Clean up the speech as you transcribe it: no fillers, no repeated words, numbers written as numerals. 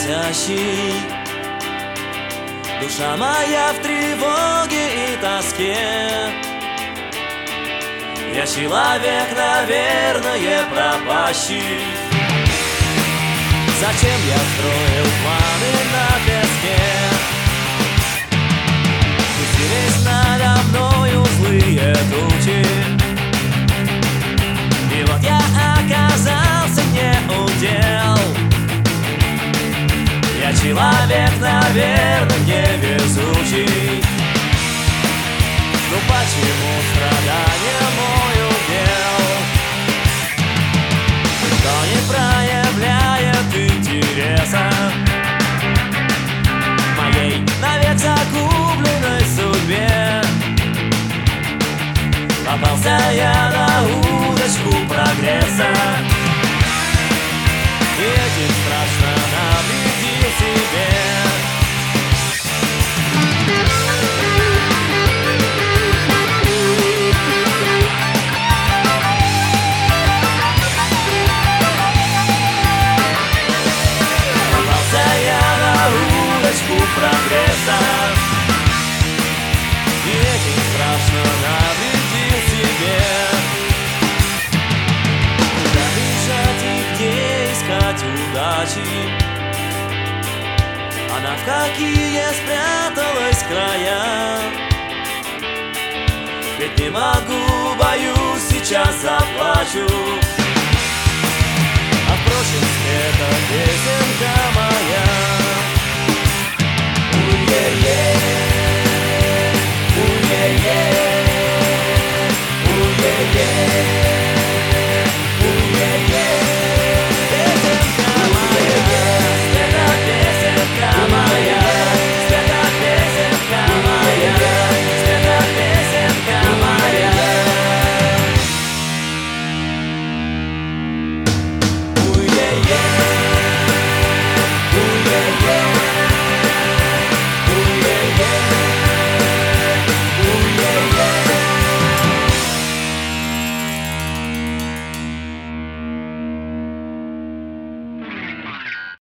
просящий. Душа моя в тревоге и тоске. Я человек, наверное, пропащий. Зачем я строил планы на песке? Пустились надо мною злые тучи, и вот я оказался не удел. Я человек, наверное, невезучий. Ну почему страдания мой удел? Кто не проявляет интереса моей навек загубленной судьбе? Попался я на удочку прогресса, и этим страшно навредил себе. Попался я на удочку прогресса, и этим страшно навредил себе. Куда бежать и где искать удачи? Она в какие спряталась края. Ведь не могу, боюсь, сейчас заплачу. А впрочем, эта песенка